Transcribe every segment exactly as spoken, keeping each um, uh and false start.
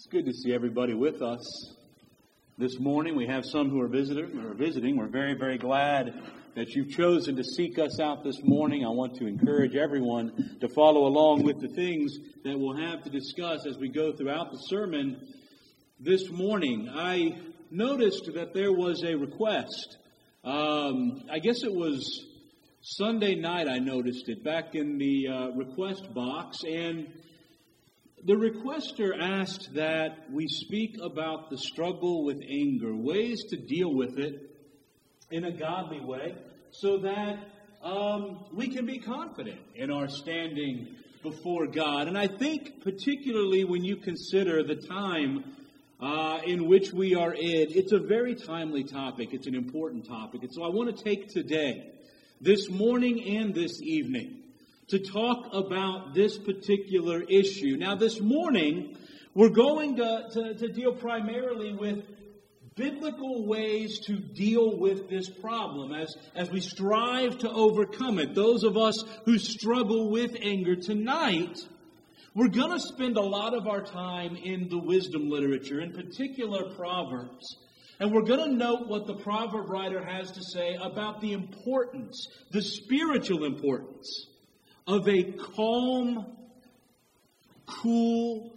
It's good to see everybody with us this morning. We have some who are visiting. Or visiting. We're very, very glad that you've chosen to seek us out this morning. I want to encourage everyone to follow along with the things that we'll have to discuss as we go throughout the sermon this morning. I noticed that there was a request. Um, I guess it was Sunday night I noticed it back in the uh, request box, and the requester asked that we speak about the struggle with anger, ways to deal with it in a godly way so that um, we can be confident in our standing before God. And I think particularly when you consider the time uh, in which we are in, it's a very timely topic. It's an important topic. And so I want to take today, this morning and this evening, to talk about this particular issue. Now, this morning, we're going to, to, to deal primarily with biblical ways to deal with this problem as, as we strive to overcome it. Those of us who struggle with anger tonight, we're going to spend a lot of our time in the wisdom literature, in particular Proverbs. And we're going to note what the proverb writer has to say about the importance, the spiritual importance, of a calm, cool,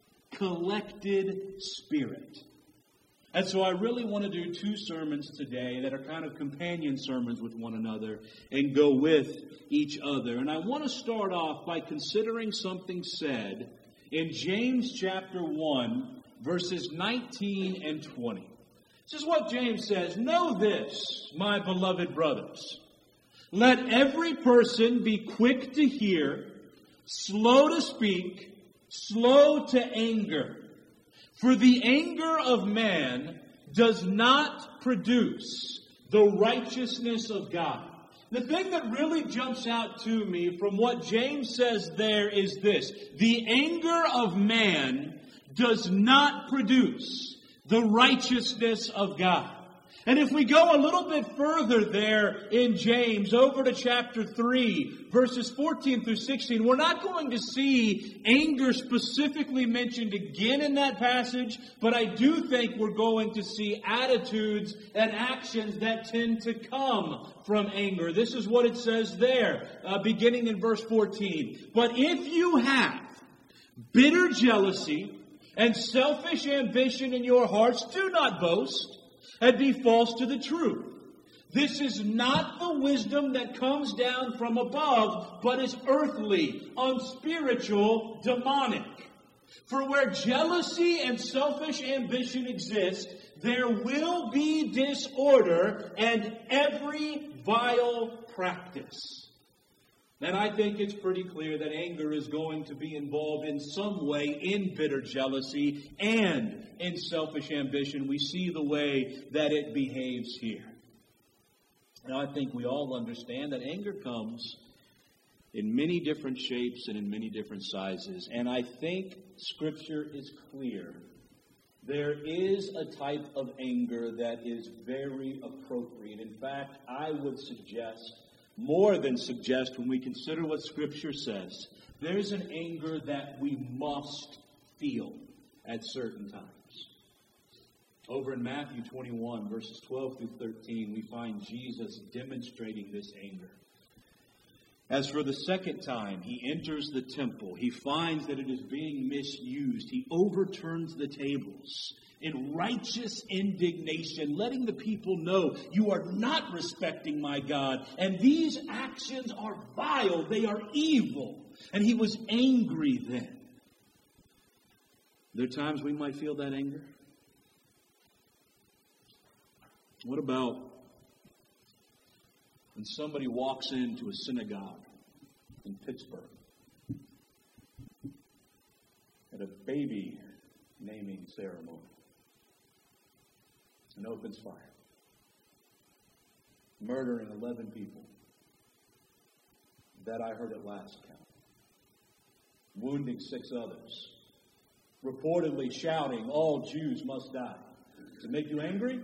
collected spirit. And so I really want to do two sermons today that are kind of companion sermons with one another and go with each other. And I want to start off by considering something said in James chapter one, verses nineteen and twenty. This is what James says: "Know this, my beloved brothers. Let every person be quick to hear, slow to speak, slow to anger. For the anger of man does not produce the righteousness of God." The thing that really jumps out to me from what James says there is this: the anger of man does not produce the righteousness of God. And if we go a little bit further there in James, over to chapter three, verses fourteen through sixteen, we're not going to see anger specifically mentioned again in that passage, but I do think we're going to see attitudes and actions that tend to come from anger. This is what it says there, uh, beginning in verse fourteen. "But if you have bitter jealousy and selfish ambition in your hearts, do not boast and be false to the truth. This is not the wisdom that comes down from above, but is earthly, unspiritual, demonic. For where jealousy and selfish ambition exist, there will be disorder and every vile practice." And I think it's pretty clear that anger is going to be involved in some way in bitter jealousy and in selfish ambition. We see the way that it behaves here. Now, I think we all understand that anger comes in many different shapes and in many different sizes. And I think Scripture is clear. There is a type of anger that is very appropriate. In fact, I would suggest, more than suggest, when we consider what Scripture says, there's an anger that we must feel at certain times. Over in Matthew twenty-one, verses twelve through thirteen, we find Jesus demonstrating this anger. As for the second time he enters the temple, he finds that it is being misused. He overturns the tables in righteous indignation, letting the people know, you are not respecting my God, and these actions are vile, they are evil. And he was angry then. There are times we might feel that anger. What about when somebody walks into a synagogue in Pittsburgh at a baby naming ceremony and opens fire, murdering eleven people? That I heard at last count. Wounding six others. Reportedly shouting, all Jews must die. Does it make you angry?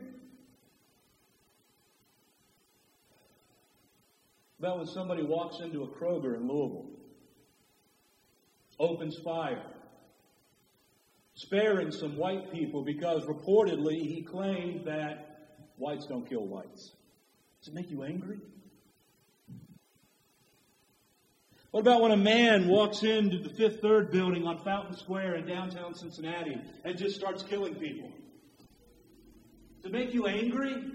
About when somebody walks into a Kroger in Louisville, opens fire, sparing some white people because reportedly he claimed that whites don't kill whites. Does it make you angry? What about when a man walks into the Fifth Third building on Fountain Square in downtown Cincinnati and just starts killing people? Does it make you angry?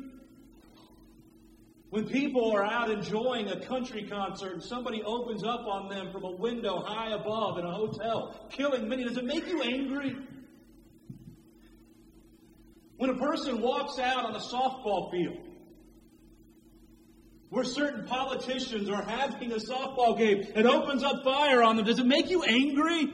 When people are out enjoying a country concert and somebody opens up on them from a window high above in a hotel, killing many, does it make you angry? When a person walks out on a softball field where certain politicians are having a softball game and opens up fire on them, does it make you angry?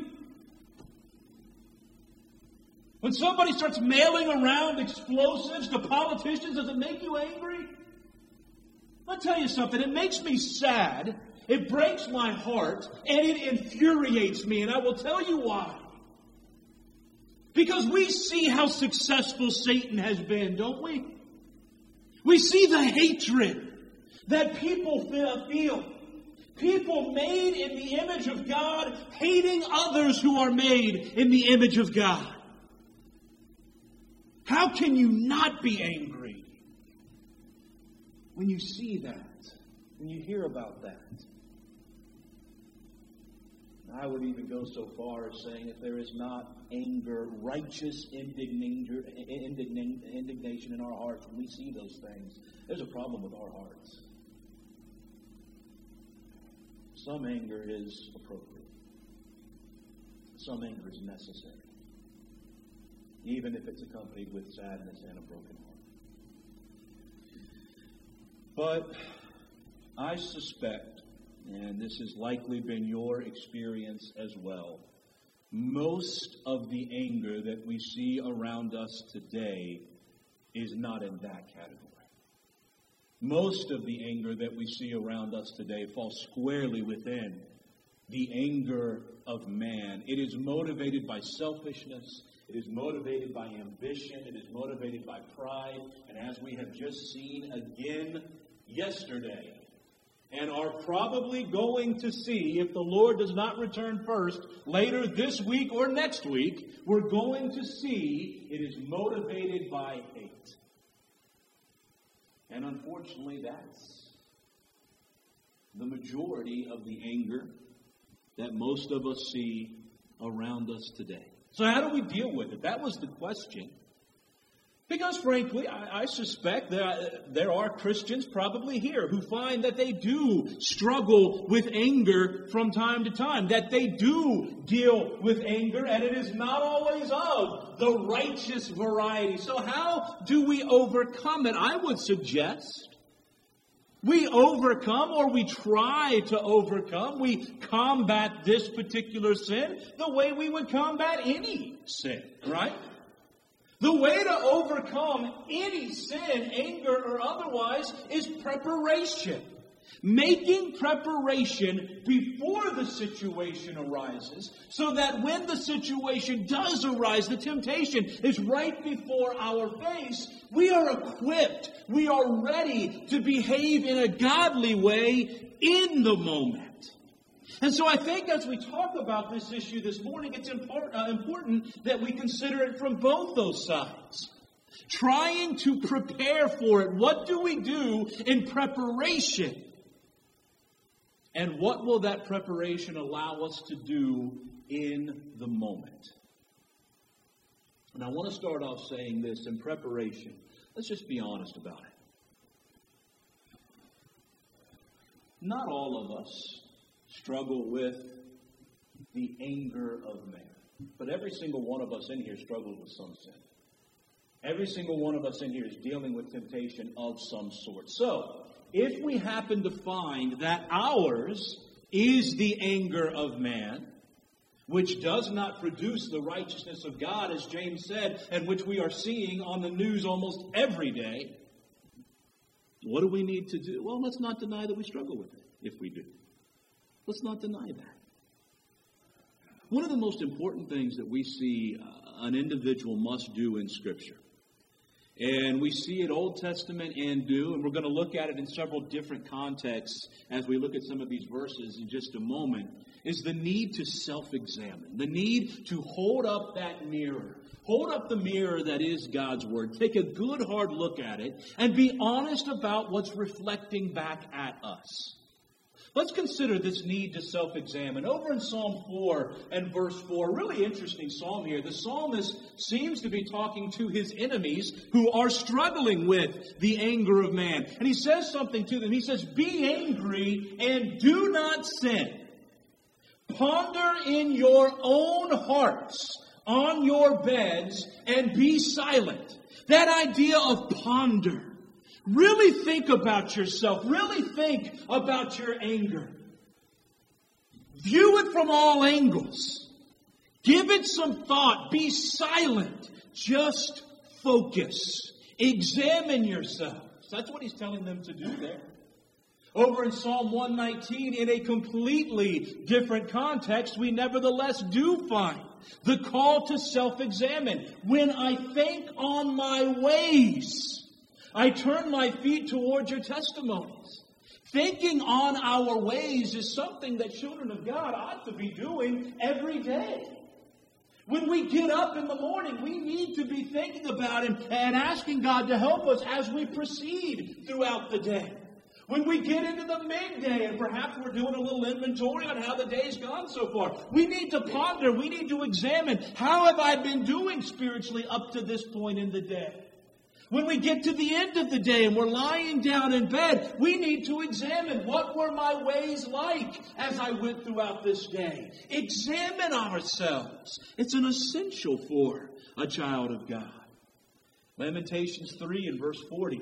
When somebody starts mailing around explosives to politicians, does it make you angry? I'll tell you something, it makes me sad, it breaks my heart, and it infuriates me, and I will tell you why. Because we see how successful Satan has been, don't we? We see the hatred that people feel. People made in the image of God hating others who are made in the image of God. How can you not be angry when you see that, when you hear about that? I would even go so far as saying if there is not anger, righteous indignation in our hearts when we see those things, there's a problem with our hearts. Some anger is appropriate. Some anger is necessary, even if it's accompanied with sadness and a broken heart. But I suspect, and this has likely been your experience as well, most of the anger that we see around us today is not in that category. Most of the anger that we see around us today falls squarely within the anger of man. It is motivated by selfishness. It is motivated by ambition. It is motivated by pride. And as we have just seen again yesterday, and are probably going to see, if the Lord does not return first, later this week or next week, we're going to see it is motivated by hate. And unfortunately, that's the majority of the anger that most of us see around us today. So how do we deal with it? That was the question. Because frankly, I, I suspect that there are Christians probably here who find that they do struggle with anger from time to time, that they do deal with anger, and it is not always of the righteous variety. So how do we overcome it? I would suggest we overcome, or we try to overcome, we combat this particular sin the way we would combat any sin, right? The way to overcome any sin, anger or otherwise, is preparation. Making preparation before the situation arises, so that when the situation does arise, the temptation is right before our face, we are equipped, we are ready to behave in a godly way in the moment. And so I think as we talk about this issue this morning, it's important, uh, important that we consider it from both those sides. Trying to prepare for it. What do we do in preparation? And what will that preparation allow us to do in the moment? And I want to start off saying this in preparation. Let's just be honest about it. Not all of us struggle with the anger of man. But every single one of us in here struggles with some sin. Every single one of us in here is dealing with temptation of some sort. So, if we happen to find that ours is the anger of man, which does not produce the righteousness of God, as James said, and which we are seeing on the news almost every day, what do we need to do? Well, let's not deny that we struggle with it, if we do. Let's not deny that. One of the most important things that we see uh, an individual must do in Scripture And we see it Old Testament and New, and we're going to look at it in several different contexts as we look at some of these verses in just a moment, is the need to self-examine, the need to hold up that mirror. Hold up the mirror that is God's Word. Take a good hard look at it and be honest about what's reflecting back at us. Let's consider this need to self-examine. Over in Psalm four and verse four, really interesting psalm here. The psalmist seems to be talking to his enemies who are struggling with the anger of man. And he says something to them. He says, "Be angry and do not sin. Ponder in your own hearts on your beds and be silent." That idea of ponder. Really think about yourself. Really think about your anger. View it from all angles. Give it some thought. Be silent. Just focus. Examine yourselves. That's what he's telling them to do there. Over in Psalm one nineteen, in a completely different context, we nevertheless do find the call to self-examine. When I think on my ways, I turn my feet toward your testimonies. Thinking on our ways is something that children of God ought to be doing every day. When we get up in the morning, we need to be thinking about Him and asking God to help us as we proceed throughout the day. When we get into the midday and perhaps we're doing a little inventory on how the day's gone so far, we need to ponder, we need to examine, how have I been doing spiritually up to this point in the day? When we get to the end of the day and we're lying down in bed, we need to examine, what were my ways like as I went throughout this day? Examine ourselves. It's an essential for a child of God. Lamentations three and verse forty.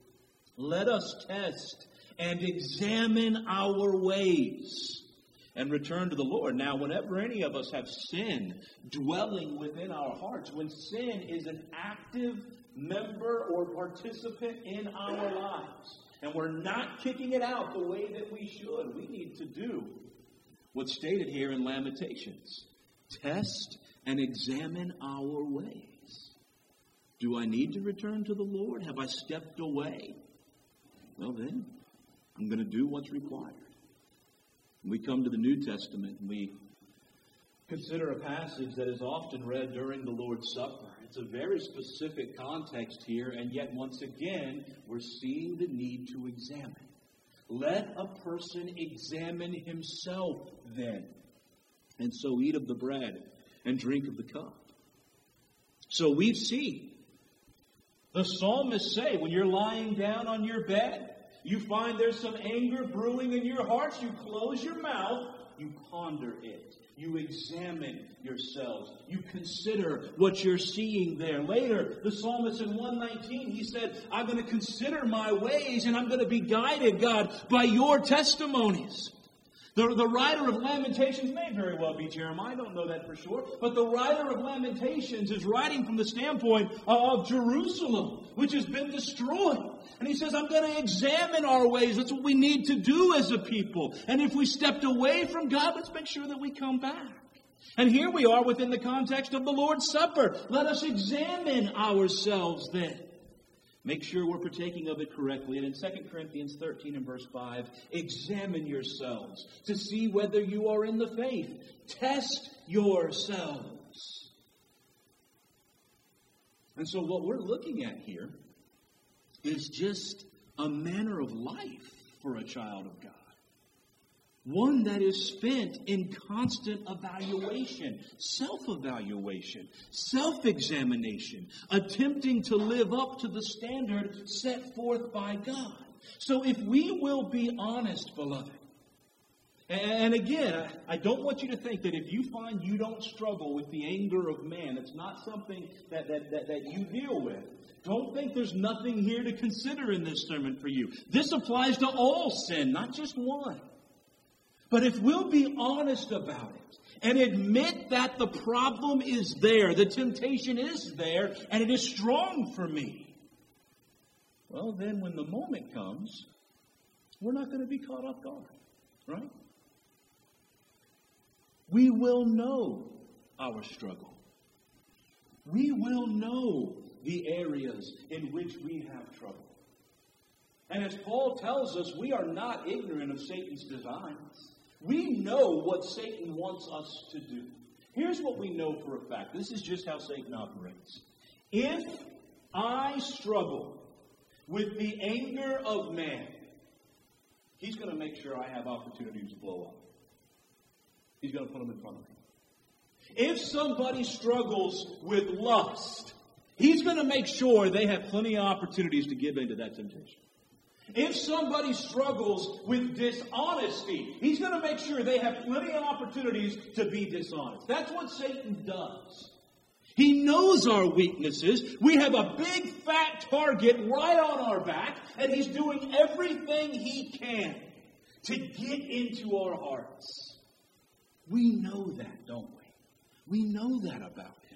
Let us test and examine our ways and return to the Lord. Now, whenever any of us have sin dwelling within our hearts, when sin is an active member or participant in our lives, and we're not kicking it out the way that we should, we need to do what's stated here in Lamentations. Test and examine our ways. Do I need to return to the Lord? Have I stepped away? Well then, I'm going to do what's required. When we come to the New Testament and we consider a passage that is often read during the Lord's Supper. It's a very specific context here, and yet once again, we're seeing the need to examine. Let a person examine himself then, and so eat of the bread and drink of the cup. So we've seen the psalmist say, when you're lying down on your bed, you find there's some anger brewing in your hearts, you close your mouth, you ponder it. You examine yourselves. You consider what you're seeing there. Later, the psalmist in one nineteen, he said, I'm going to consider my ways and I'm going to be guided, God, by your testimonies. The, the writer of Lamentations may very well be Jeremiah. I don't know that for sure. But the writer of Lamentations is writing from the standpoint of Jerusalem, which has been destroyed. And he says, I'm going to examine our ways. That's what we need to do as a people. And if we stepped away from God, let's make sure that we come back. And here we are within the context of the Lord's Supper. Let us examine ourselves then. Make sure we're partaking of it correctly. And in Second Corinthians thirteen and verse five, examine yourselves to see whether you are in the faith. Test yourselves. And so what we're looking at here is just a manner of life for a child of God. One that is spent in constant evaluation, self-evaluation, self-examination, attempting to live up to the standard set forth by God. So if we will be honest, beloved, and again, I don't want you to think that if you find you don't struggle with the anger of man, it's not something that, that, that, that you deal with. Don't think there's nothing here to consider in this sermon for you. This applies to all sin, not just one. But if we'll be honest about it and admit that the problem is there, the temptation is there, and it is strong for me, well, then when the moment comes, we're not going to be caught off guard, right? We will know our struggle. We will know the areas in which we have trouble. And as Paul tells us, we are not ignorant of Satan's designs. We know what Satan wants us to do. Here's what we know for a fact. This is just how Satan operates. If I struggle with the anger of man, he's going to make sure I have opportunities to blow up. He's going to put them in front of me. If somebody struggles with lust, he's going to make sure they have plenty of opportunities to give in to that temptation. If somebody struggles with dishonesty, he's going to make sure they have plenty of opportunities to be dishonest. That's what Satan does. He knows our weaknesses. We have a big fat target right on our back, and he's doing everything he can to get into our hearts. We know that, don't we? We know that about him.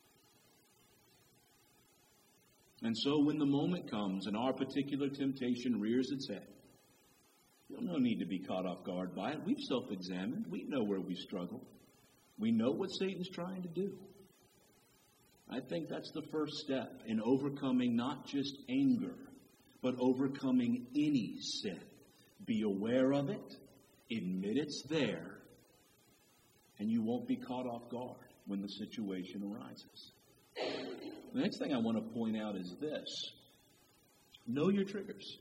And so when the moment comes and our particular temptation rears its head, there's no need to be caught off guard by it. We've self-examined. We know where we struggle. We know what Satan's trying to do. I think that's the first step in overcoming not just anger, but overcoming any sin. Be aware of it, admit it's there, and you won't be caught off guard when the situation arises. The next thing I want to point out is this. Know your triggers.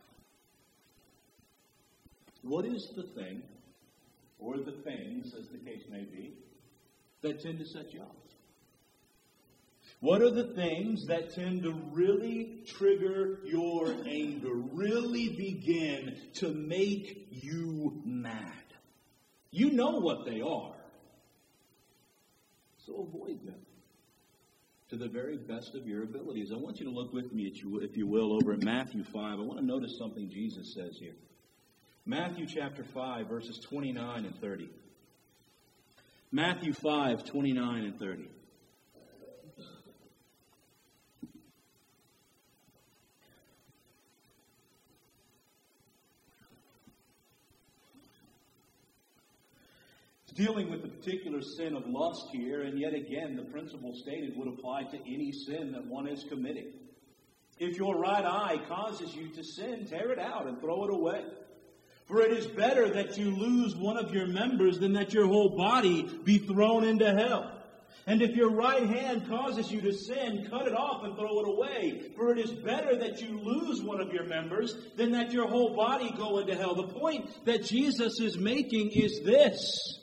What is the thing, or the things, as the case may be, that tend to set you off? What are the things that tend to really trigger your anger, really begin to make you mad? You know what they are. So avoid them to the very best of your abilities. I want you to look with me, if you will, over at Matthew five. I want to notice something Jesus says here. Matthew chapter five, verses twenty-nine and thirty. Matthew five, twenty-nine and thirty. Dealing with the particular sin of lust here, and yet again, the principle stated would apply to any sin that one is committing. If your right eye causes you to sin, tear it out and throw it away. For it is better that you lose one of your members than that your whole body be thrown into hell. And if your right hand causes you to sin, cut it off and throw it away. For it is better that you lose one of your members than that your whole body go into hell. The point that Jesus is making is this.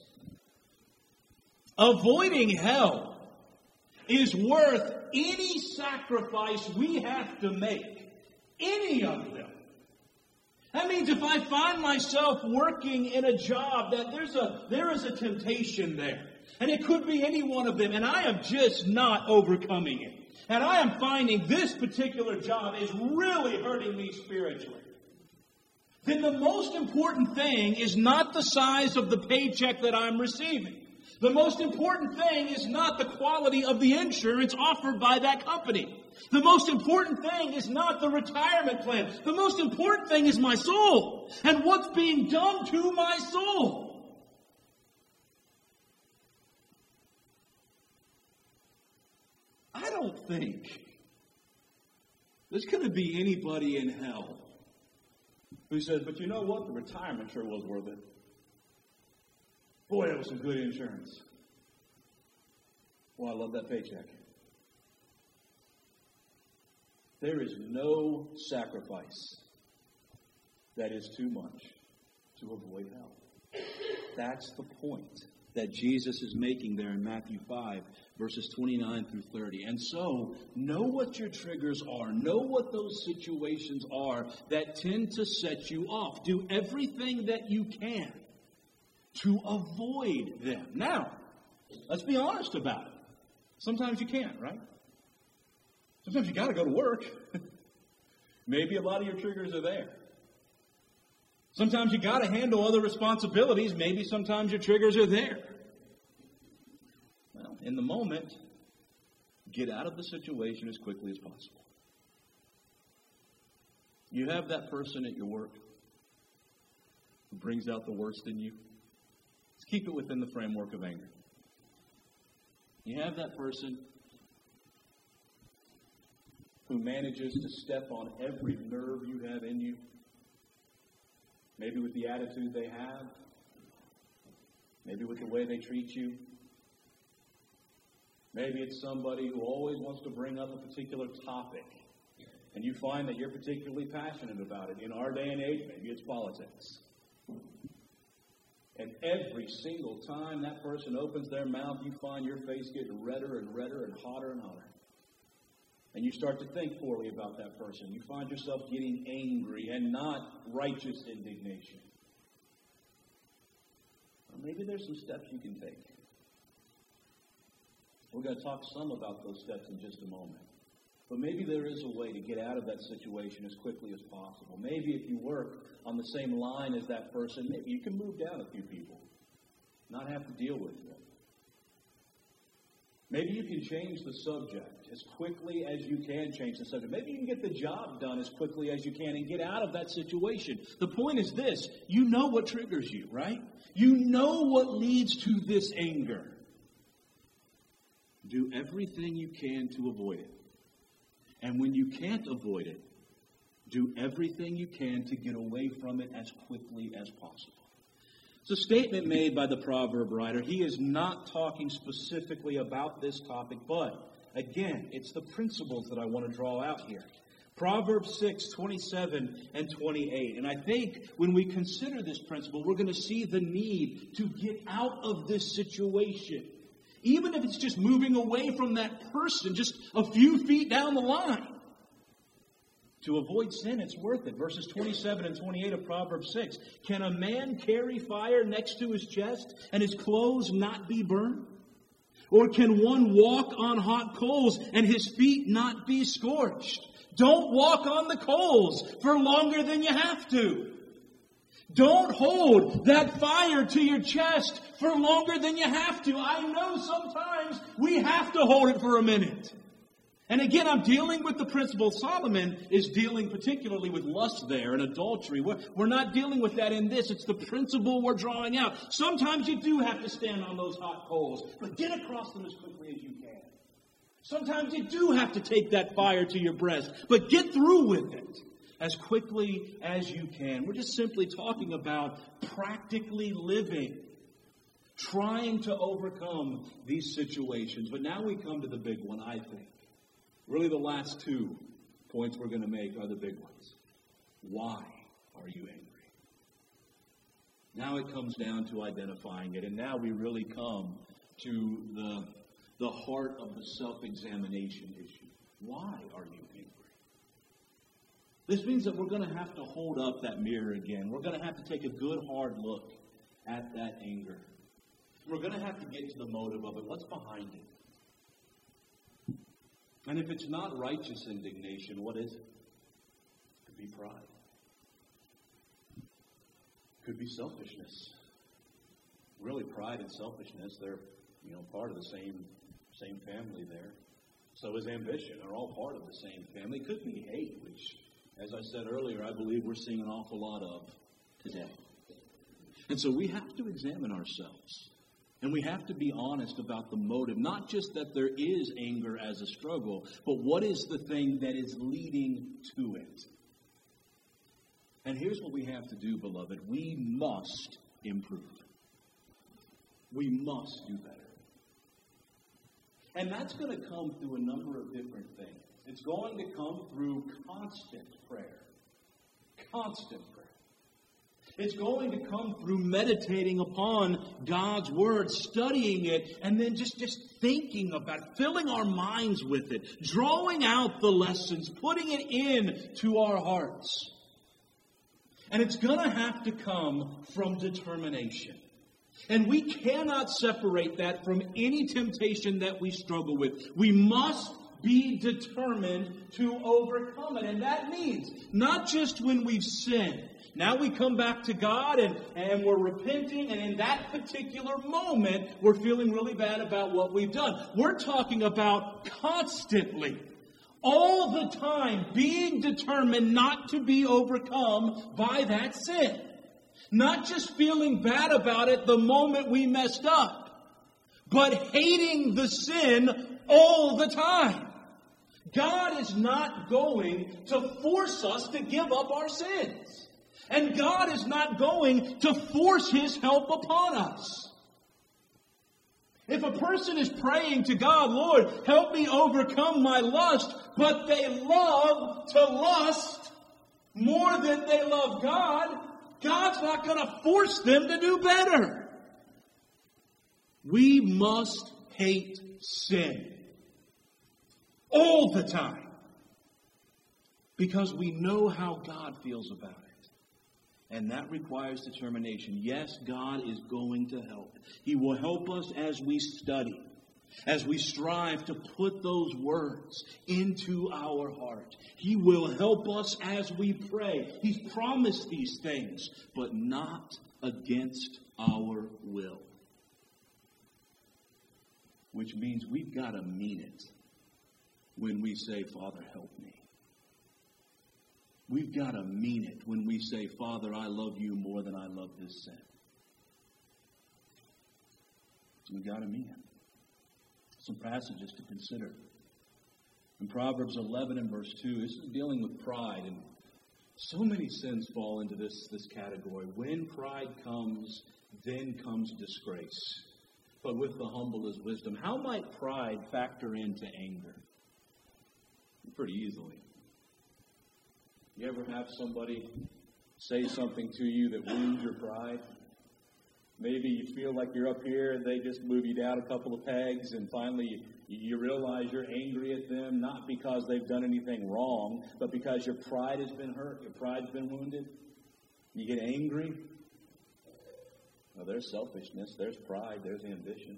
Avoiding hell is worth any sacrifice we have to make. Any of them. That means if I find myself working in a job that there's a there is a temptation there. And it could be any one of them. And I am just not overcoming it. And I am finding this particular job is really hurting me spiritually. Then the most important thing is not the size of the paycheck that I'm receiving. The most important thing is not the quality of the insurance offered by that company. The most important thing is not the retirement plan. The most important thing is my soul and what's being done to my soul. I don't think there's going to be anybody in hell who says, but you know what? The retirement sure was worth it. Boy, that was some good insurance. Well, I love that paycheck. There is no sacrifice that is too much to avoid hell. That's the point that Jesus is making there in Matthew five, verses twenty-nine through thirty. And so, know what your triggers are. Know what those situations are that tend to set you off. Do everything that you can to avoid them. Now, let's be honest about it. Sometimes you can't, right? Sometimes you got to go to work. Maybe a lot of your triggers are there. Sometimes you got to handle other responsibilities. Maybe sometimes your triggers are there. Well, in the moment, get out of the situation as quickly as possible. You have that person at your work who brings out the worst in you. Let's keep it within the framework of anger. You have that person who manages to step on every nerve you have in you? Maybe with the attitude they have. Maybe with the way they treat you. Maybe it's somebody who always wants to bring up a particular topic, and you find that you're particularly passionate about it. In our day and age, maybe it's politics. And every single time that person opens their mouth, you find your face getting redder and redder and hotter and hotter. And you start to think poorly about that person. You find yourself getting angry and not righteous indignation. Or maybe there's some steps you can take. We're going to talk some about those steps in just a moment. But maybe there is a way to get out of that situation as quickly as possible. Maybe if you work on the same line as that person, maybe you can move down a few people, not have to deal with them. Maybe you can change the subject as quickly as you can change the subject. Maybe you can get the job done as quickly as you can and get out of that situation. The point is this: you know what triggers you, right? You know what leads to this anger. Do everything you can to avoid it. And when you can't avoid it, do everything you can to get away from it as quickly as possible. It's a statement made by the proverb writer. He is not talking specifically about this topic, but again, it's the principles that I want to draw out here. Proverbs six, twenty-seven and twenty-eight. And I think when we consider this principle, we're going to see the need to get out of this situation. Even if it's just moving away from that person just a few feet down the line. To avoid sin, it's worth it. Verses twenty-seven and twenty-eight of Proverbs six. Can a man carry fire next to his chest and his clothes not be burned? Or can one walk on hot coals and his feet not be scorched? Don't walk on the coals for longer than you have to. Don't hold that fire to your chest for longer than you have to. I know sometimes we have to hold it for a minute. And again, I'm dealing with the principle. Solomon is dealing particularly with lust there and adultery. We're, we're not dealing with that in this. It's the principle we're drawing out. Sometimes you do have to stand on those hot coals, but get across them as quickly as you can. Sometimes you do have to take that fire to your breast, but get through with it as quickly as you can. We're just simply talking about practically living, trying to overcome these situations. But now we come to the big one, I think. Really, the last two points we're going to make are the big ones. Why are you angry? Now it comes down to identifying it. And now we really come to the, the heart of the self-examination issue. Why are you angry? This means that we're going to have to hold up that mirror again. We're going to have to take a good, hard look at that anger. We're going to have to get to the motive of it. What's behind it? And if it's not righteous indignation, what is it? It could be pride. It could be selfishness. Really, pride and selfishness, they're, you know, part of the same, same family there. So is ambition. They're all part of the same family. It could be hate, which, as I said earlier, I believe we're seeing an awful lot of today. And so we have to examine ourselves. And we have to be honest about the motive. Not just that there is anger as a struggle, but what is the thing that is leading to it? And here's what we have to do, beloved. We must improve. We must do better. And that's going to come through a number of different things. It's going to come through constant prayer. Constant prayer. It's going to come through meditating upon God's Word, studying it, and then just, just thinking about it, filling our minds with it, drawing out the lessons, putting it in to our hearts. And it's going to have to come from determination. And we cannot separate that from any temptation that we struggle with. We must be determined to overcome it. And that means not just when we've sinned. Now we come back to God and, and we're repenting, and in that particular moment, we're feeling really bad about what we've done. We're talking about constantly, all the time, being determined not to be overcome by that sin. Not just feeling bad about it the moment we messed up, but hating the sin all the time. God is not going to force us to give up our sins. And God is not going to force His help upon us. If a person is praying to God, Lord, help me overcome my lust, but they love to lust more than they love God, God's not going to force them to do better. We must hate sin all the time because we know how God feels about it. And that requires determination. Yes, God is going to help. He will help us as we study, as we strive to put those words into our heart. He will help us as we pray. He's promised these things, but not against our will. Which means we've got to mean it when we say, Father, help me. We've got to mean it when we say, Father, I love you more than I love this sin. We've got to mean it. Some passages to consider. In Proverbs eleven and verse two, this is dealing with pride. And so many sins fall into this, this category. When pride comes, then comes disgrace. But with the humble is wisdom. How might pride factor into anger? Pretty easily. You ever have somebody say something to you that wounds your pride? Maybe you feel like you're up here and they just move you down a couple of pegs, and finally you, you realize you're angry at them, not because they've done anything wrong, but because your pride has been hurt, your pride's been wounded. You get angry. Well, there's selfishness, there's pride, there's ambition.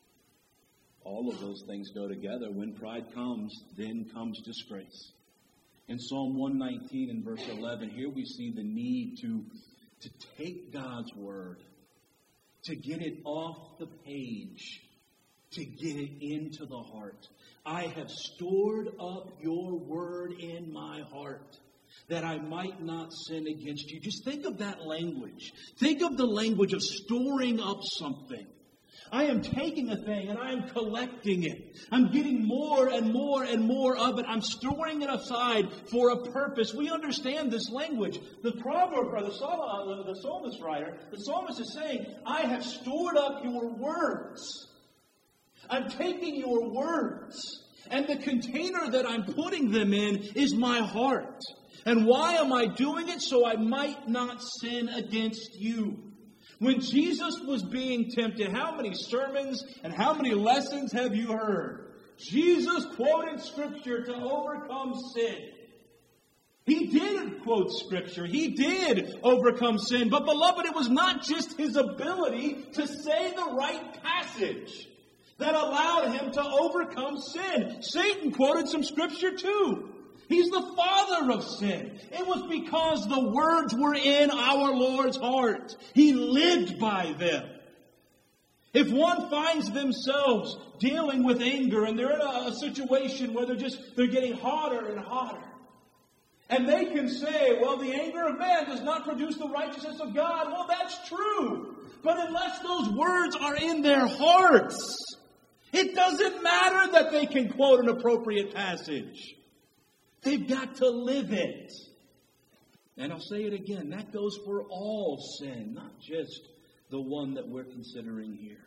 All of those things go together. When pride comes, then comes disgrace. In Psalm one nineteen and verse eleven, here we see the need to, to take God's word, to get it off the page, to get it into the heart. I have stored up your word in my heart, that I might not sin against you. Just think of that language. Think of the language of storing up something. I am taking a thing and I am collecting it. I'm getting more and more and more of it. I'm storing it aside for a purpose. We understand this language. The proverb, or the, psalm, the psalmist writer, the psalmist is saying, I have stored up your words. I'm taking your words. And the container that I'm putting them in is my heart. And why am I doing it? So I might not sin against you. When Jesus was being tempted, how many sermons and how many lessons have you heard? Jesus quoted Scripture to overcome sin. He did quote Scripture. He did overcome sin. But beloved, it was not just his ability to say the right passage that allowed him to overcome sin. Satan quoted some Scripture too. He's the father of sin. It was because the words were in our Lord's heart. He lived by them. If one finds themselves dealing with anger and they're in a, a situation where they're just, they're getting hotter and hotter. And they can say, well, the anger of man does not produce the righteousness of God. Well, that's true. But unless those words are in their hearts, it doesn't matter that they can quote an appropriate passage. They've got to live it. And I'll say it again, that goes for all sin, not just the one that we're considering here.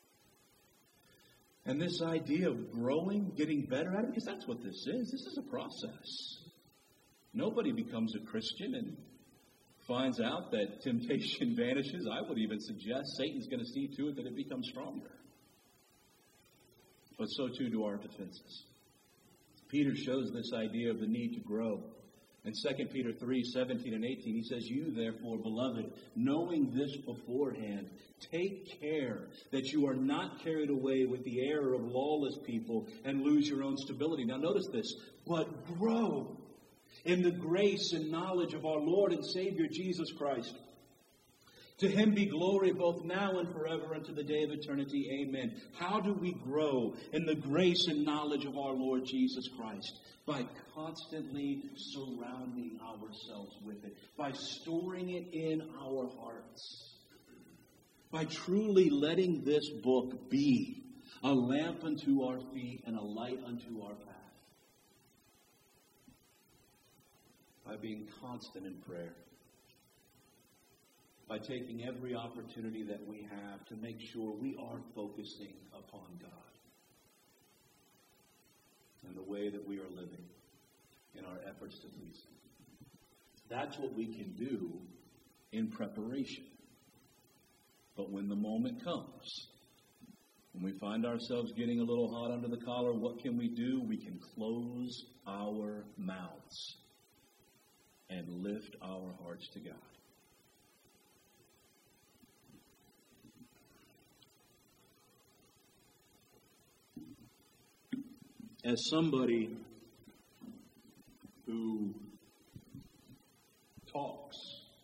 And this idea of growing, getting better at it, because that's what this is. This is a process. Nobody becomes a Christian and finds out that temptation vanishes. I would even suggest Satan's going to see to it that it becomes stronger. But so too do our defenses. Peter shows this idea of the need to grow. In Second Peter three, seventeen and eighteen, he says, you therefore, beloved, knowing this beforehand, take care that you are not carried away with the error of lawless people and lose your own stability. Now notice this, but grow in the grace and knowledge of our Lord and Savior Jesus Christ. To him be glory both now and forever unto the day of eternity. Amen. How do we grow in the grace and knowledge of our Lord Jesus Christ? By constantly surrounding ourselves with it. By storing it in our hearts. By truly letting this book be a lamp unto our feet and a light unto our path. by being constant in prayer, by taking every opportunity that we have to make sure we are focusing upon God and the way that we are living in our efforts to please Him. That's what we can do in preparation. But when the moment comes, when we find ourselves getting a little hot under the collar, what can we do? We can close our mouths and lift our hearts to God. As somebody who talks,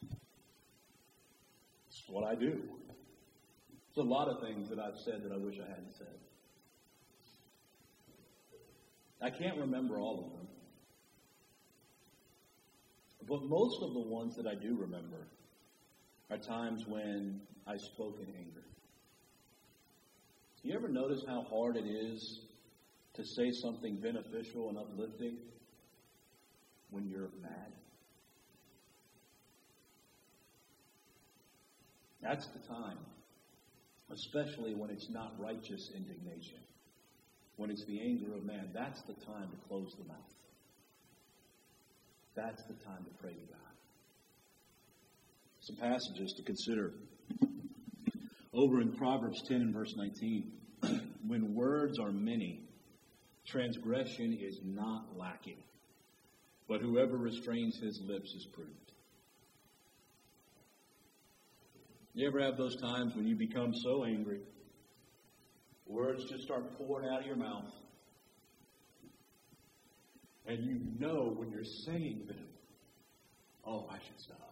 it's what I do. There's a lot of things that I've said that I wish I hadn't said. I can't remember all of them. But most of the ones that I do remember are times when I spoke in anger. You ever notice how hard it is to say something beneficial and uplifting when you're mad? That's the time, especially when it's not righteous indignation. When it's the anger of man, that's the time to close the mouth. That's the time to pray to God. Some passages to consider. Over in Proverbs ten and verse nineteen, when words are many, transgression is not lacking, but whoever restrains his lips is prudent. You ever have those times when you become so angry, words just start pouring out of your mouth, and you know when you're saying them, oh, I should stop.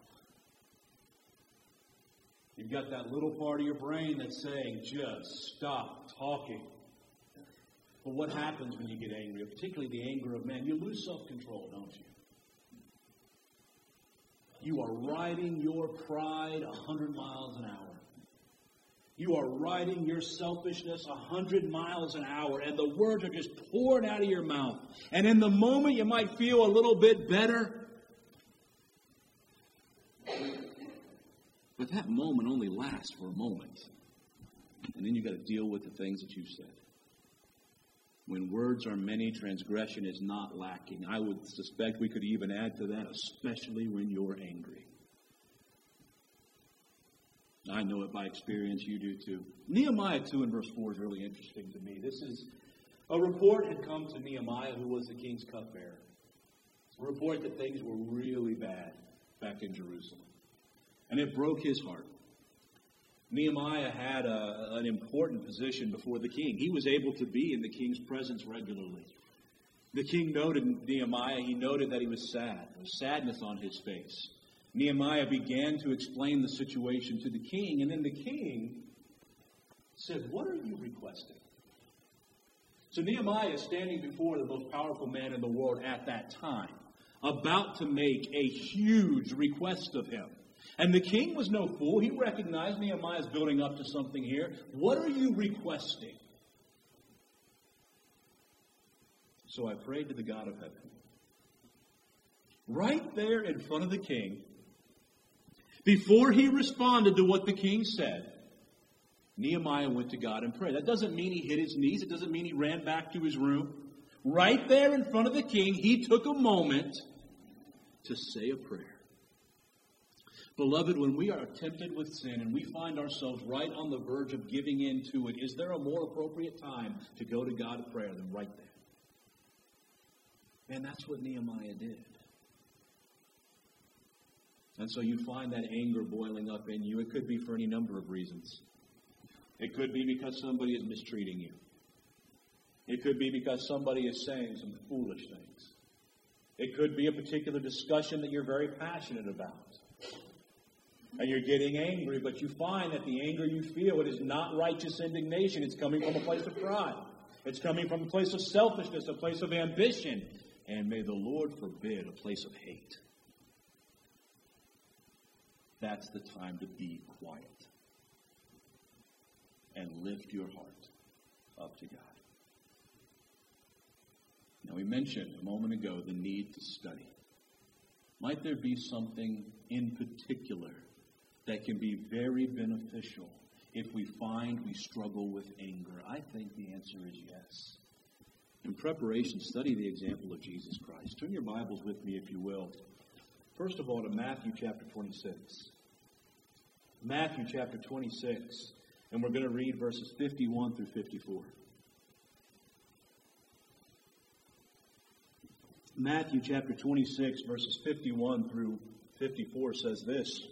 You've got that little part of your brain that's saying, just stop talking. But what happens when you get angry, particularly the anger of man? You lose self-control, don't you? You are riding your pride a hundred miles an hour. You are riding your selfishness a hundred miles an hour, and the words are just pouring out of your mouth. And in the moment, you might feel a little bit better. But that moment only lasts for a moment. And then you've got to deal with the things that you've said. When words are many, transgression is not lacking. I would suspect we could even add to that, especially when you're angry. I know it by experience. You do too. Nehemiah two and verse four is really interesting to me. This is a report had come to Nehemiah, who was the king's cupbearer. A report that things were really bad back in Jerusalem. And it broke his heart. Nehemiah had a, an important position before the king. He was able to be in the king's presence regularly. The king noted Nehemiah. He noted that he was sad. There was sadness on his face. Nehemiah began to explain the situation to the king. And then the king said, what are you requesting? So Nehemiah is standing before the most powerful man in the world at that time, about to make a huge request of him. And the king was no fool. He recognized Nehemiah's building up to something here. What are you requesting? So I prayed to the God of heaven. Right there in front of the king, before he responded to what the king said, Nehemiah went to God and prayed. That doesn't mean he hit his knees. It doesn't mean he ran back to his room. Right there in front of the king, he took a moment to say a prayer. Beloved, when we are tempted with sin and we find ourselves right on the verge of giving in to it, is there a more appropriate time to go to God in prayer than right there? And that's what Nehemiah did. And so you find that anger boiling up in you. It could be for any number of reasons. It could be because somebody is mistreating you. It could be because somebody is saying some foolish things. It could be a particular discussion that you're very passionate about. And you're getting angry, but you find that the anger you feel, it is not righteous indignation. It's coming from a place of pride. It's coming from a place of selfishness, a place of ambition. And may the Lord forbid a place of hate. That's the time to be quiet and lift your heart up to God. Now, we mentioned a moment ago the need to study. Might there be something in particular that can be very beneficial if we find we struggle with anger? I think the answer is yes. In preparation, study the example of Jesus Christ. Turn your Bibles with me, if you will. First of all, to Matthew chapter twenty-six. Matthew chapter twenty-six. And we're going to read verses fifty-one through fifty-four. Matthew chapter twenty-six, verses fifty-one through fifty-four says this.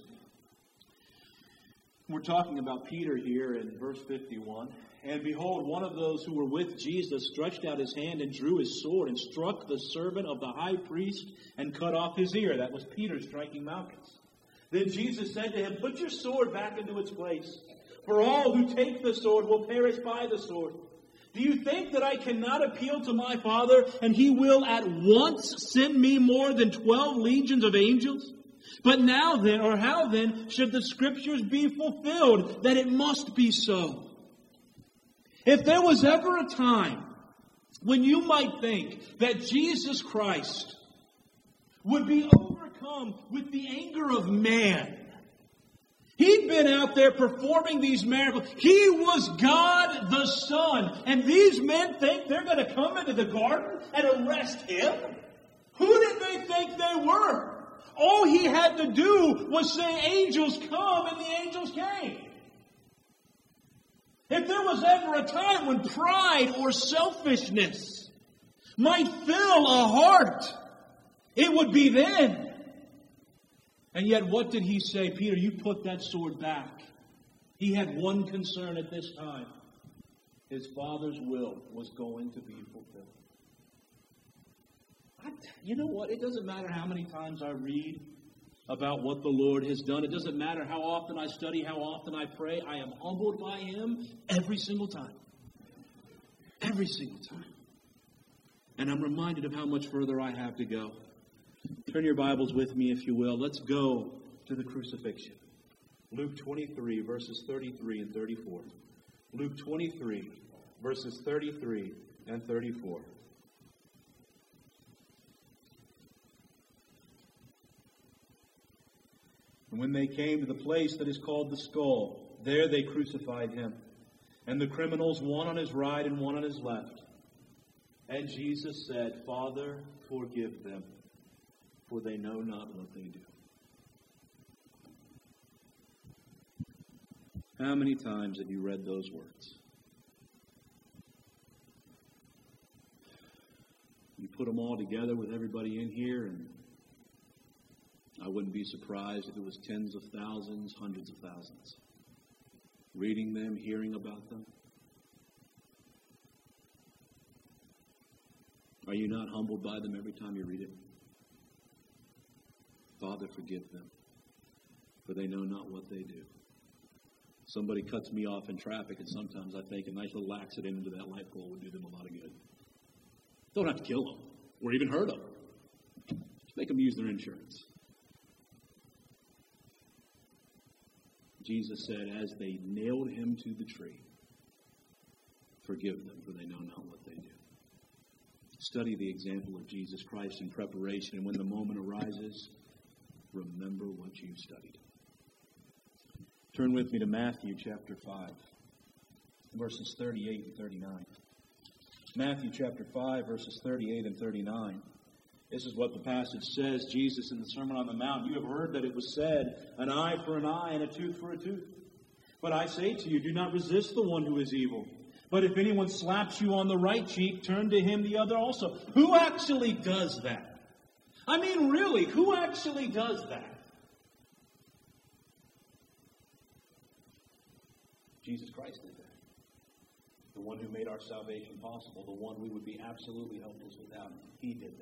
We're talking about Peter here in verse fifty-one. And behold, one of those who were with Jesus stretched out his hand and drew his sword and struck the servant of the high priest and cut off his ear. That was Peter striking Malchus. Then Jesus said to him, put your sword back into its place. For all who take the sword will perish by the sword. Do you think that I cannot appeal to my Father, and he will at once send me more than twelve legions of angels? But now then, or how then, should the Scriptures be fulfilled, that it must be so? If there was ever a time when you might think that Jesus Christ would be overcome with the anger of man, he'd been out there performing these miracles. He was God the Son. And these men think they're going to come into the garden and arrest him? Who did they think they were? All he had to do was say, angels come, and the angels came. If there was ever a time when pride or selfishness might fill a heart, it would be then. And yet, what did he say? Peter, you put that sword back. He had one concern at this time. His Father's will was going to be fulfilled. I, you know what? It doesn't matter how many times I read about what the Lord has done. It doesn't matter how often I study, how often I pray. I am humbled by him every single time. Every single time. And I'm reminded of how much further I have to go. Turn your Bibles with me, if you will. Let's go to the crucifixion. Luke twenty-three, verses thirty-three and thirty-four. Luke twenty-three, verses thirty-three and thirty-four. And when they came to the place that is called the Skull, there they crucified him, and the criminals, one on his right and one on his left. And Jesus said, Father, forgive them, for they know not what they do. How many times have you read those words? You put them all together with everybody in here, and I wouldn't be surprised if it was tens of thousands, hundreds of thousands. Reading them, hearing about them. Are you not humbled by them every time you read it? Father, forgive them, for they know not what they do. Somebody cuts me off in traffic, and sometimes I think a nice little accident into that light pole would do them a lot of good. Don't have to kill them or even hurt them. Just make them use their insurance. Jesus said, as they nailed him to the tree, forgive them, for they know not what they do. Study the example of Jesus Christ in preparation, and when the moment arises, remember what you've studied. Turn with me to Matthew chapter five, verses thirty-eight and thirty-nine. Matthew chapter five, verses thirty-eight and thirty-nine. This is what the passage says. Jesus in the Sermon on the Mount, you have heard that it was said, an eye for an eye and a tooth for a tooth. But I say to you, do not resist the one who is evil. But if anyone slaps you on the right cheek, turn to him the other also. Who actually does that? I mean, really, who actually does that? Jesus Christ did that. The one who made our salvation possible, the one we would be absolutely helpless without. He did that.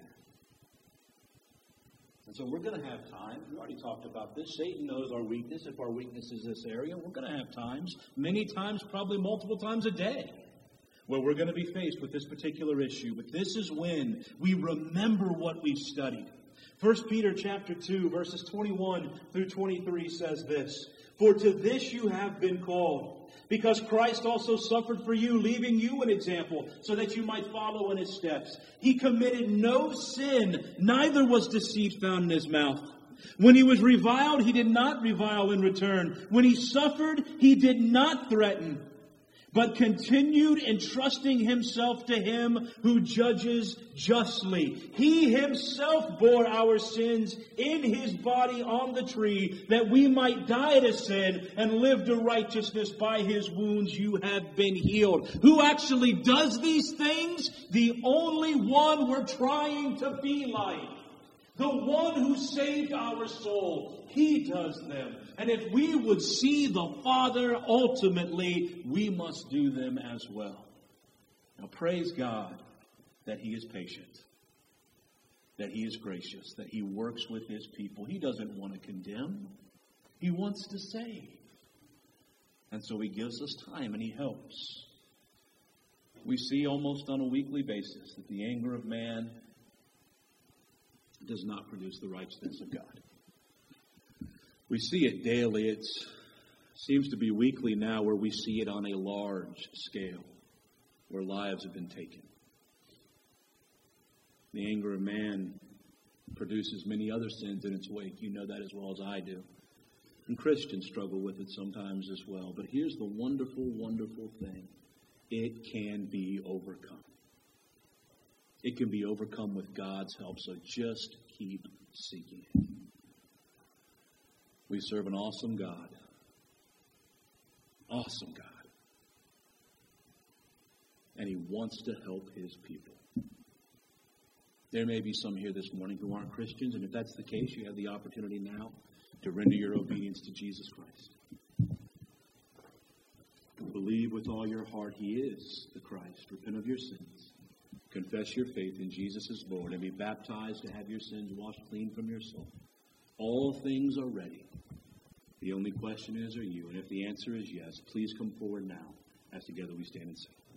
And so we're going to have time. We already talked about this. Satan knows our weakness. If our weakness is this area, we're going to have times, many times, probably multiple times a day, where we're going to be faced with this particular issue. But this is when we remember what we've studied. First Peter chapter two, verses twenty-one through twenty-three says this. For to this you have been called, because Christ also suffered for you, leaving you an example, so that you might follow in his steps. He committed no sin, neither was deceit found in his mouth. When he was reviled, he did not revile in return. When he suffered, he did not threaten, but continued entrusting himself to him who judges justly. He himself bore our sins in his body on the tree, that we might die to sin and live to righteousness. By his wounds you have been healed. Who actually does these things? The only one we're trying to be like. The one who saved our soul. He does them. And if we would see the Father ultimately, we must do them as well. Now praise God that he is patient, that he is gracious, that he works with his people. He doesn't want to condemn. He wants to save. And so he gives us time and he helps. We see almost on a weekly basis that the anger of man does not produce the righteousness of God. We see it daily. It seems to be weekly now where we see it on a large scale, where lives have been taken. The anger of man produces many other sins in its wake. You know that as well as I do. And Christians struggle with it sometimes as well. But here's the wonderful, wonderful thing. It can be overcome. It can be overcome with God's help, so just keep seeking it. We serve an awesome God. Awesome God. And he wants to help his people. There may be some here this morning who aren't Christians, and if that's the case, you have the opportunity now to render your obedience to Jesus Christ. Believe with all your heart he is the Christ. Repent of your sins. Confess your faith in Jesus as Lord and be baptized to have your sins washed clean from your soul. All things are ready. The only question is, are you? And if the answer is yes, please come forward now as together we stand and sing.